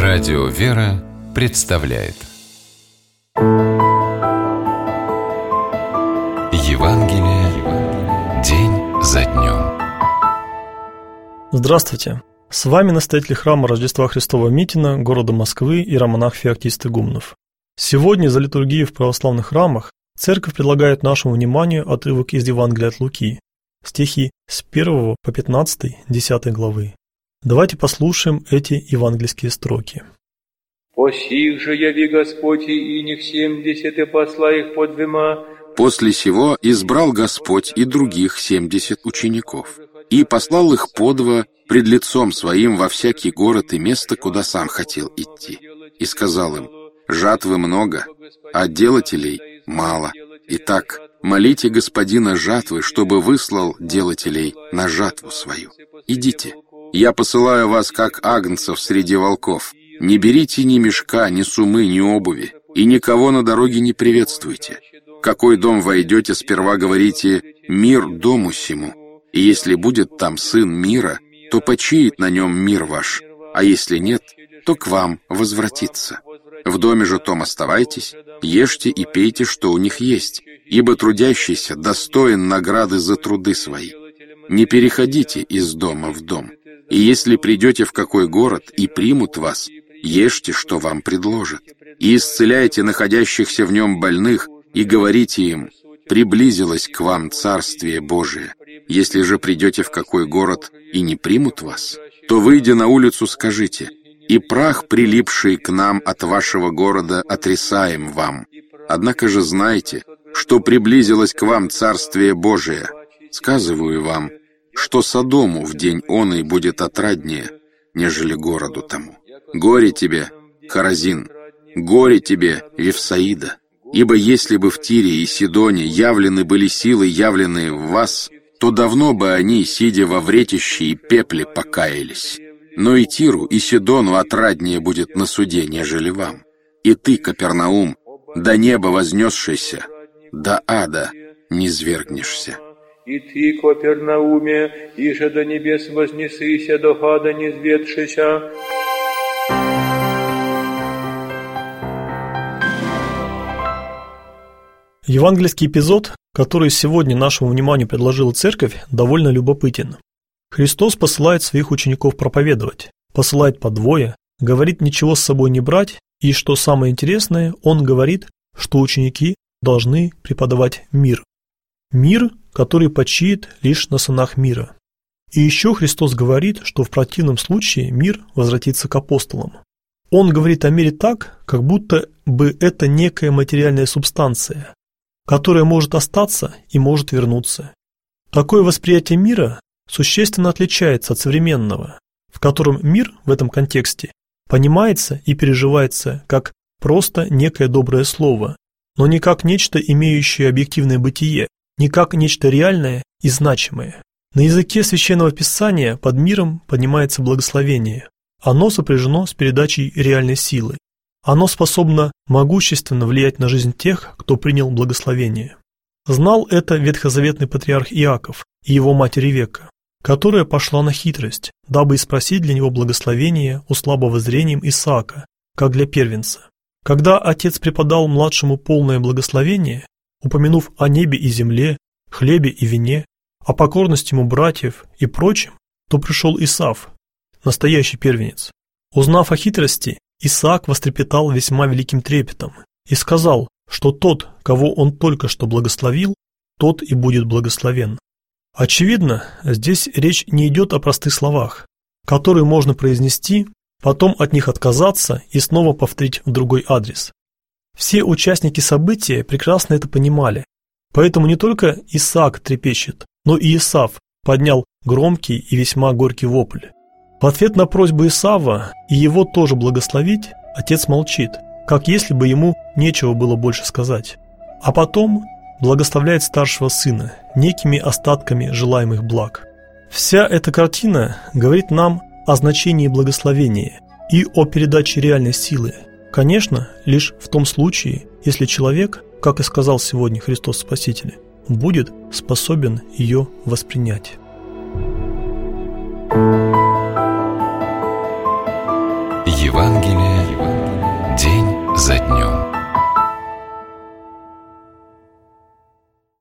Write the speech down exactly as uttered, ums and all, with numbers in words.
Радио «Вера» представляет Евангелие день за днем. Здравствуйте! С вами настоятель храма Рождества Христова Митина города Москвы иеромонах Феоктист Игумнов. Сегодня за литургией в православных храмах Церковь предлагает нашему вниманию отрывок из Евангелия от Луки, стихи с первого по пятнадцатый десятой главы. Давайте послушаем эти евангельские строки. «По сих же яви Господь и иних семьдесят, и посла их по двема». После сего избрал Господь и других семьдесят учеников, и послал их по два пред лицом своим во всякий город и место, куда сам хотел идти. И сказал им: «Жатвы много, а делателей мало. Итак, молите Господина жатвы, чтобы выслал делателей на жатву свою. Идите, я посылаю вас, как агнцев среди волков. Не берите ни мешка, ни сумы, ни обуви, и никого на дороге не приветствуйте. В какой дом войдете, сперва говорите: мир дому сему. И если будет там сын мира, то почиет на нем мир ваш, а если нет, то к вам возвратится. В доме же том оставайтесь, ешьте и пейте, что у них есть, ибо трудящийся достоин награды за труды свои. Не переходите из дома в дом. И если придете в какой город и примут вас, ешьте, что вам предложат, и исцеляйте находящихся в нем больных, и говорите им: приблизилось к вам Царствие Божие. Если же придете в какой город и не примут вас, то, выйдя на улицу, скажите: и прах, прилипший к нам от вашего города, отрисаем вам. Однако же знайте, что приблизилось к вам Царствие Божие. Сказываю вам, что Содому в день оный будет отраднее, нежели городу тому. Горе тебе, Хоразин! Горе тебе, Вифсаида! Ибо если бы в Тире и Сидоне явлены были силы, явленные в вас, то давно бы они, сидя во вретище и пепле, покаялись. Но и Тиру, и Сидону отраднее будет на суде, нежели вам. И ты, Капернаум, до неба вознесшийся, до ада низвергнешься. И ты, Капернауме, иже до небес вознесыся, до ада низведшися». Евангельский эпизод, который сегодня нашему вниманию предложила Церковь, довольно любопытен. Христос посылает своих учеников проповедовать, посылает по двое, говорит ничего с собой не брать, и, что самое интересное, Он говорит, что ученики должны преподавать мир. Мир, который почиет лишь на сынах мира. И еще Христос говорит, что в противном случае мир возвратится к апостолам. Он говорит о мире так, как будто бы это некая материальная субстанция, которая может остаться и может вернуться. Такое восприятие мира существенно отличается от современного, в котором мир в этом контексте понимается и переживается как просто некое доброе слово, но не как нечто, имеющее объективное бытие, не как нечто реальное и значимое. На языке Священного Писания под миром поднимается благословение. Оно сопряжено с передачей реальной силы. Оно способно могущественно влиять на жизнь тех, кто принял благословение. Знал это ветхозаветный патриарх Иаков и его мать Ревекка, которая пошла на хитрость, дабы спросить для него благословения у слабого зрением Исаака, как для первенца. Когда отец преподал младшему полное благословение, упомянув о небе и земле, хлебе и вине, о покорности ему братьев и прочем, то пришел Исав, настоящий первенец. Узнав о хитрости, Исаак вострепетал весьма великим трепетом и сказал, что тот, кого он только что благословил, тот и будет благословен. Очевидно, здесь речь не идет о простых словах, которые можно произнести, потом от них отказаться и снова повторить в другой адрес. Все участники события прекрасно это понимали, поэтому не только Исаак трепещет, но и Исав поднял громкий и весьма горький вопль. В ответ на просьбу Исава и его тоже благословить, отец молчит, как если бы ему нечего было больше сказать. А потом благословляет старшего сына некими остатками желаемых благ. Вся эта картина говорит нам о значении благословения и о передаче реальной силы. Конечно, лишь в том случае, если человек, как и сказал сегодня Христос Спаситель, будет способен ее воспринять.